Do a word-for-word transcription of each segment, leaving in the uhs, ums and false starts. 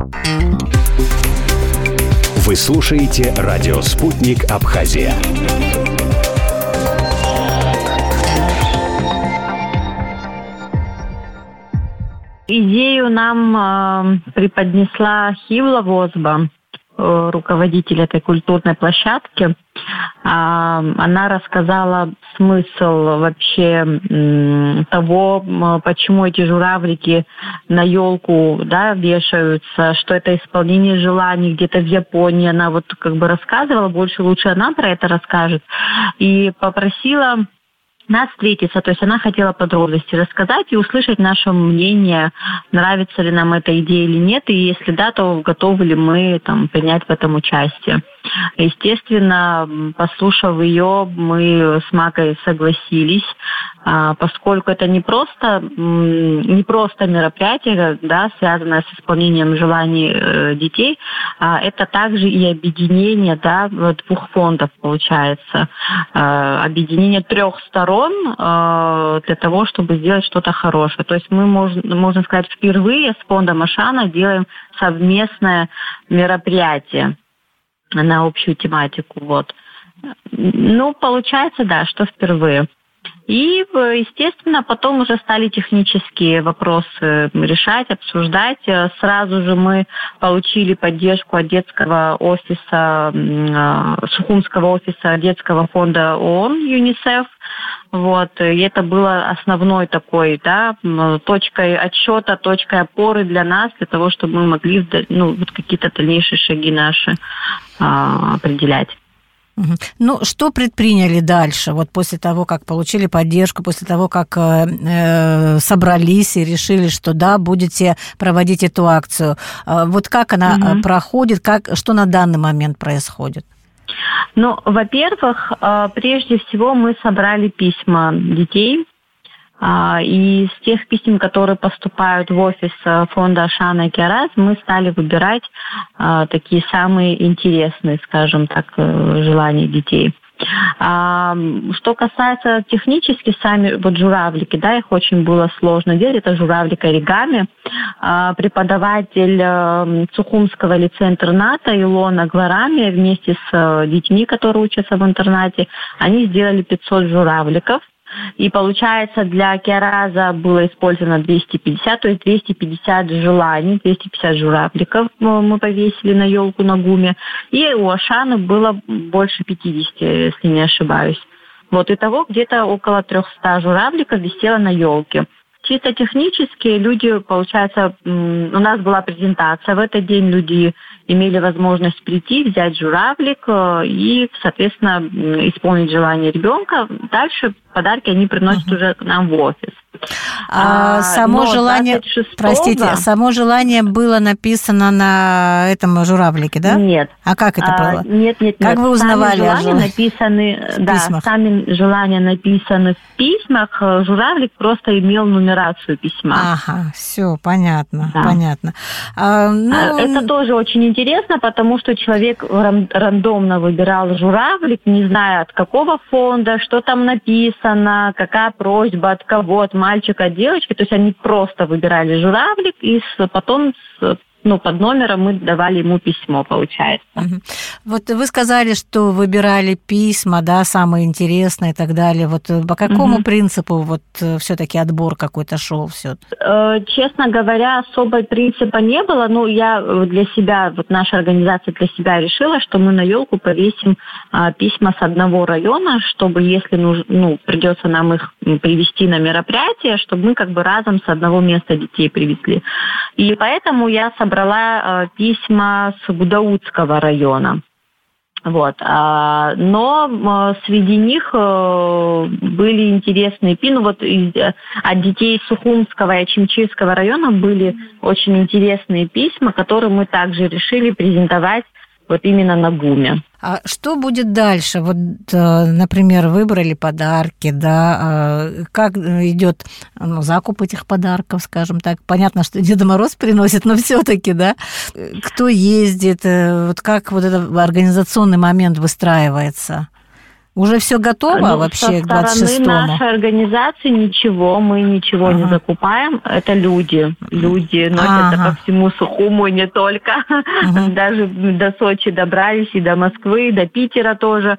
Вы слушаете радио «Спутник Абхазия». Идею нам э, преподнесла Хивла Возба, э, руководитель этой культурной площадки. Э, она рассказала смысл вообще э, того, э, почему эти журавлики на елку, да, вешаются, что это исполнение желаний где-то в Японии. Она вот как бы рассказывала, больше лучше она про это расскажет. И попросила нас встретиться, то есть она хотела подробности рассказать и услышать наше мнение, нравится ли нам эта идея или нет, и если да, то готовы ли мы там принять в этом участие. Естественно, послушав ее, мы с Макой согласились, поскольку это не просто, не просто мероприятие, да, связанное с исполнением желаний детей, а это также и объединение, да, двух фондов получается, объединение трех сторон для того, чтобы сделать что-то хорошее. То есть мы, можно, можно сказать, впервые с фондом Ашана делаем совместное мероприятие на общую тематику. Вот. Ну, получается, да, что впервые. И, естественно, потом уже стали технические вопросы решать, обсуждать. Сразу же мы получили поддержку от детского офиса, Сухумского офиса детского фонда ООН ЮНИСЕФ. Вот. И это было основной такой, да, точкой отсчета, точкой опоры для нас, для того, чтобы мы могли, ну, вот какие-то дальнейшие шаги наши а, определять. Ну, что предприняли дальше, вот после того, как получили поддержку, после того, как э, собрались и решили, что да, будете проводить эту акцию? Вот как она угу. проходит, как, что на данный момент происходит? Ну, во-первых, прежде всего мы собрали письма детей, и из тех писем, которые поступают в офис фонда Ашана и Киараз, мы стали выбирать такие самые интересные, скажем так, желания детей. Что касается технически, сами вот журавлики, да, их очень было сложно делать. Это журавлик оригами. Преподаватель Сухумского лицея-интерната Илона Гварами вместе с детьми, которые учатся в интернате, они сделали пятьсот журавликов. И получается, для Киараза было использовано двести пятьдесят, то есть двести пятьдесят желаний, двести пятьдесят журавликов мы повесили на елку на ГУМе. И у Ашаны было больше пятьдесят, если не ошибаюсь. Вот, итого где-то около триста журавликов висело на елке. Чисто технически люди, получается, у нас была презентация. В этот день люди имели возможность прийти, взять журавлик и, соответственно, исполнить желание ребенка. Дальше подарки они приносят uh-huh. уже к нам в офис. А, а само желание, простите, само желание было написано на этом журавлике, да? Нет. А как это было? А, нет, нет, как нет. вы узнавали сами о желания написаны, в да, письмах? Сами желания написаны в письмах. Журавлик просто имел нумерацию письма. Ага, все, понятно, да. понятно. А, ну... Это тоже очень интересно, потому что человек рандомно выбирал журавлик, не зная от какого фонда, что там написано, какая просьба, от кого, от мальчика, от девочки. То есть они просто выбирали журавлик, и потом ну, под номером мы давали ему письмо, получается. Угу. Вот вы сказали, что выбирали письма, да, самые интересные и так далее. Вот по какому угу. принципу вот все-таки отбор какой-то шел? Все? Честно говоря, особого принципа не было. Ну, я для себя, вот наша организация для себя решила, что мы на елку повесим а, письма с одного района, чтобы, если нужно, ну, придется нам их привезти на мероприятие, чтобы мы как бы разом с одного места детей привезли. И поэтому я собрала брала письма с Гудаутского района. Вот. Но среди них были интересные письма. Вот от детей Сухумского и Ачимчирского района были очень интересные письма, которые мы также решили презентовать вот именно на ГУМе. А что будет дальше? Вот, например, выбрали подарки, да, как идет ну, закуп этих подарков, скажем так. Понятно, что Деда Мороз приносит, но все-таки, да, кто ездит, вот как вот этот организационный момент выстраивается? Уже все готово ну, вообще к двадцать шестому? Со стороны нашей организации ничего, мы ничего ага. не закупаем. Это люди. Люди носятся ага. по всему Сухуму, и не только. Ага. Даже до Сочи добрались, и до Москвы, и до Питера тоже.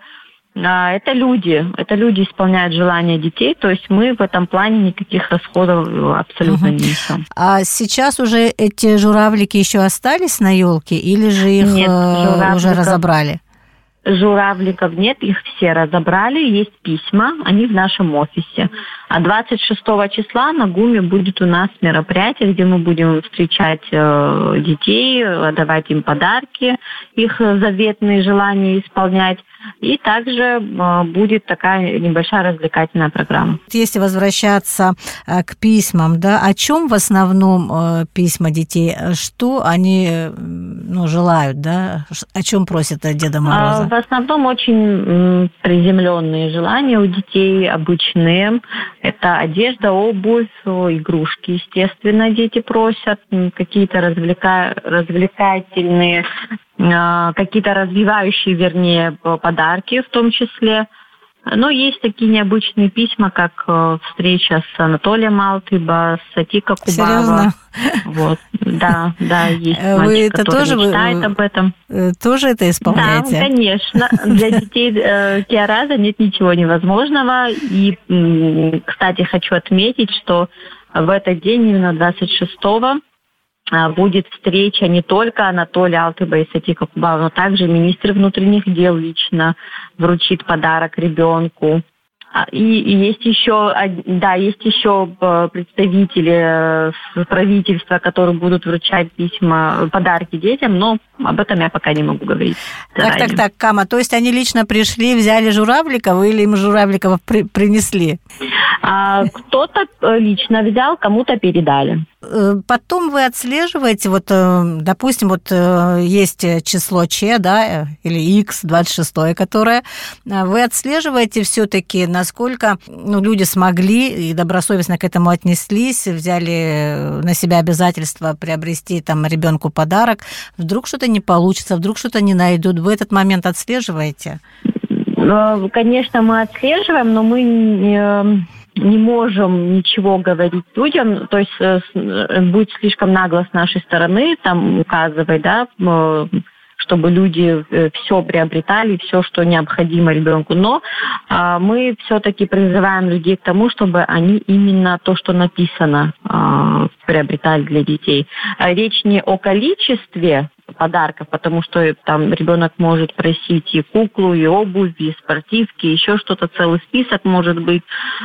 Это люди. Это люди исполняют желания детей. То есть мы в этом плане никаких расходов абсолютно ага. не несем. А сейчас уже эти журавлики еще остались на елке, или же их Нет, уже разобрали? Журавликов нет, их все разобрали, есть письма, они в нашем офисе. А двадцать шестого числа на ГУМе будет у нас мероприятие, где мы будем встречать э, детей, давать им подарки, их заветные желания исполнять. И также э, будет такая небольшая развлекательная программа. Если возвращаться э, к письмам, да, о чем в основном э, письма детей? Что они ну, желают, да? О чем просят Деда Мороза? В основном очень приземленные желания у детей, обычные. Это одежда, обувь, игрушки, естественно, дети просят. Какие-то развлека... развлекательные, какие-то развивающие, вернее, подарки в том числе. Но есть такие необычные письма, как встреча с Анатолием Алтыбо, с Сатика Кубава. Серьезно? Вот, да, да, есть Вы мальчик, это который тоже мечтает вы, об этом. Тоже это исполняете? Да, конечно. Для детей э, Киараза нет ничего невозможного. И, кстати, хочу отметить, что в этот день, именно двадцать шестого, будет встреча не только Анатолия Алтыбо и Сатика Кубава, но также министр внутренних дел лично вручит подарок ребенку. И, и есть еще, да, есть еще представители правительства, которые будут вручать письма, подарки детям, но об этом я пока не могу говорить. Так, так, так, Кама, то есть они лично пришли, взяли журавликов или им журавликов при, принесли? А, кто-то лично взял, кому-то передали. Потом вы отслеживаете, вот, допустим, вот есть число Ч, да, или Х, двадцать шестое, которое вы отслеживаете все-таки, насколько ну, люди смогли и добросовестно к этому отнеслись, взяли на себя обязательство приобрести там ребенку подарок. Вдруг что-то не получится, вдруг что-то не найдут. Вы этот момент отслеживаете? Конечно, мы отслеживаем, но мы не... не можем ничего говорить людям, то есть будет слишком нагло с нашей стороны там указывать, да, чтобы люди все приобретали, все, что необходимо ребенку. Но а, мы все-таки призываем людей к тому, чтобы они именно то, что написано, а, приобретали для детей. А речь не о количестве подарков, потому что там ребенок может просить и куклу, и обувь, и спортивки, еще что-то, целый список может быть,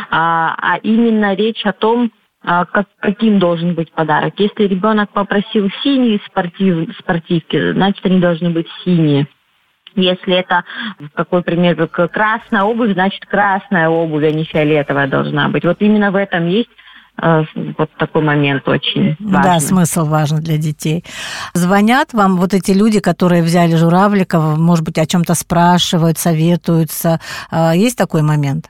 а, а именно речь о том, а, как, каким должен быть подарок. Если ребенок попросил синие спортив, спортивки, значит, они должны быть синие. Если это, какой пример, красная обувь, значит, красная обувь, а не фиолетовая должна быть. Вот именно в этом есть вот такой момент очень важный. Да, смысл важен для детей. Звонят вам вот эти люди, которые взяли журавликов, может быть, о чем-то спрашивают, советуются. Есть такой момент?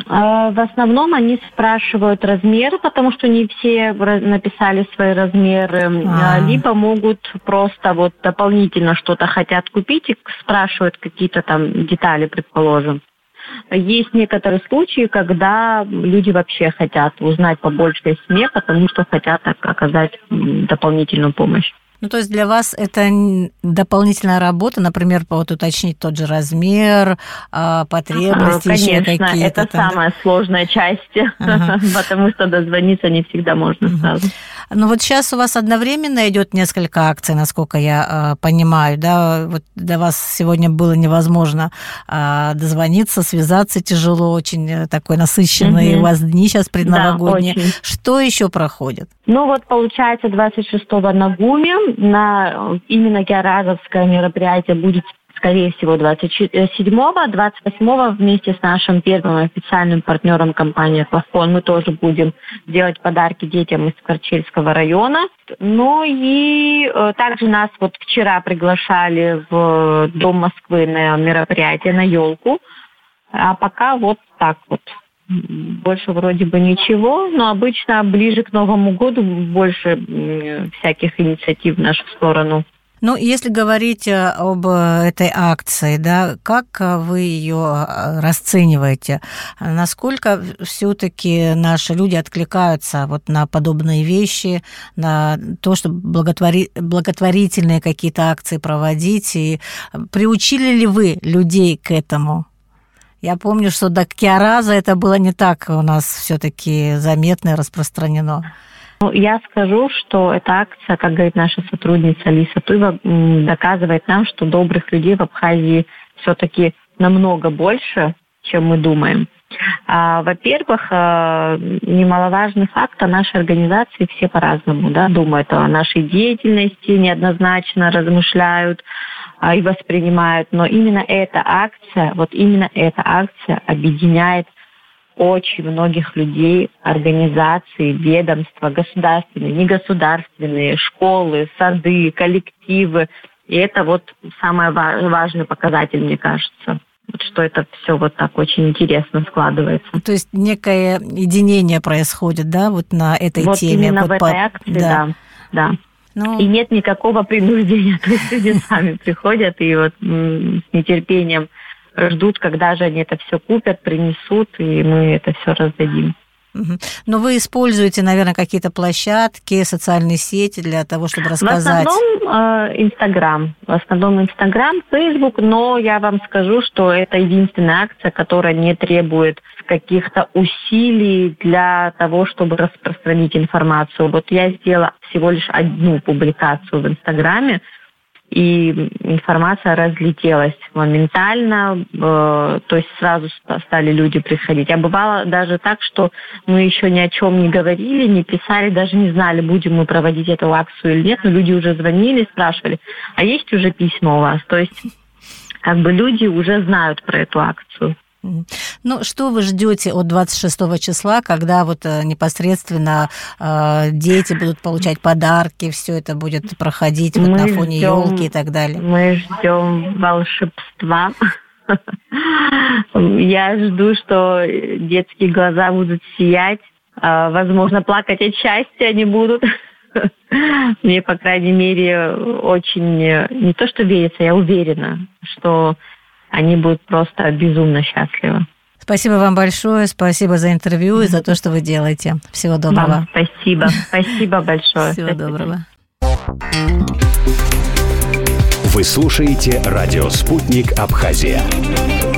В основном они спрашивают размеры, потому что не все написали свои размеры, А-а-а. либо могут просто вот дополнительно что-то хотят купить и спрашивают какие-то там детали, предположим. Есть некоторые случаи, когда люди вообще хотят узнать побольше о семье, потому что хотят оказать дополнительную помощь. Ну, то есть для вас это дополнительная работа, например, вот уточнить тот же размер, потребности, Конечно, еще какие-то. Конечно, это там, самая да? сложная часть, ага. потому что дозвониться не всегда можно ага. сразу. Ну, вот сейчас у вас одновременно идет несколько акций, насколько я э, понимаю, да? Вот до вас сегодня было невозможно э, дозвониться, связаться тяжело, очень такой насыщенный угу. у вас дни сейчас предновогодние. Да, что еще проходит? Ну, вот получается двадцать шестого на ГУМе, на именно киаразовское мероприятие будет, скорее всего, двадцать седьмого, двадцать восьмого вместе с нашим первым официальным партнером компании «Плафон» мы тоже будем делать подарки детям из Карчельского района. Ну и э, также нас вот вчера приглашали в Дом Москвы на мероприятие, на елку. А пока вот так вот. Больше вроде бы ничего, но обычно ближе к Новому году больше всяких инициатив в нашу сторону. Ну, если говорить об этой акции, да, как вы ее расцениваете? Насколько все-таки наши люди откликаются вот на подобные вещи, на то, чтобы благотвори... благотворительные какие-то акции проводить? И приучили ли вы людей к этому? Я помню, что до Киараза это было не так у нас все-таки заметно и распространено. Ну, я скажу, что эта акция, как говорит наша сотрудница Алиса Туева, доказывает нам, что добрых людей в Абхазии все-таки намного больше, чем мы думаем. А, во-первых, немаловажный факт, о нашей организации все по-разному, да, думают о нашей деятельности, неоднозначно размышляют а, и воспринимают. Но именно эта акция, вот именно эта акция объединяет очень многих людей, организаций, ведомства, государственные, негосударственные, школы, сады, коллективы. И это вот самый важный показатель, мне кажется, что это все вот так очень интересно складывается. То есть некое единение происходит, да, вот на этой вот теме? Именно вот в этой по... акции, да, да. да. Ну... И нет никакого принуждения, то есть люди сами приходят и вот с нетерпением ждут, когда же они это все купят, принесут, и мы это все раздадим. Но вы используете, наверное, какие-то площадки, социальные сети для того, чтобы рассказать? В основном Инстаграм. В основном Инстаграм, Фейсбук, но я вам скажу, что это единственная акция, которая не требует каких-то усилий для того, чтобы распространить информацию. Вот я сделала всего лишь одну публикацию в Инстаграме, и информация разлетелась моментально, э, то есть сразу стали люди приходить. А бывало даже так, что мы еще ни о чем не говорили, не писали, даже не знали, будем мы проводить эту акцию или нет, но люди уже звонили, спрашивали, а есть уже письма у вас? То есть как бы люди уже знают про эту акцию. Ну, что вы ждете от двадцать шестого числа, когда вот непосредственно э, дети будут получать подарки, все это будет проходить вот на фоне елки и так далее? Мы ждем волшебства. Я жду, что детские глаза будут сиять, возможно, плакать от счастья они будут. Мне, по крайней мере, очень не то что верится, я уверена, что они будут просто безумно счастливы. Спасибо вам большое, спасибо за интервью и за то, что вы делаете. Всего доброго. Вам спасибо, спасибо большое. Всего доброго. Вы слушаете радио «Спутник Абхазия».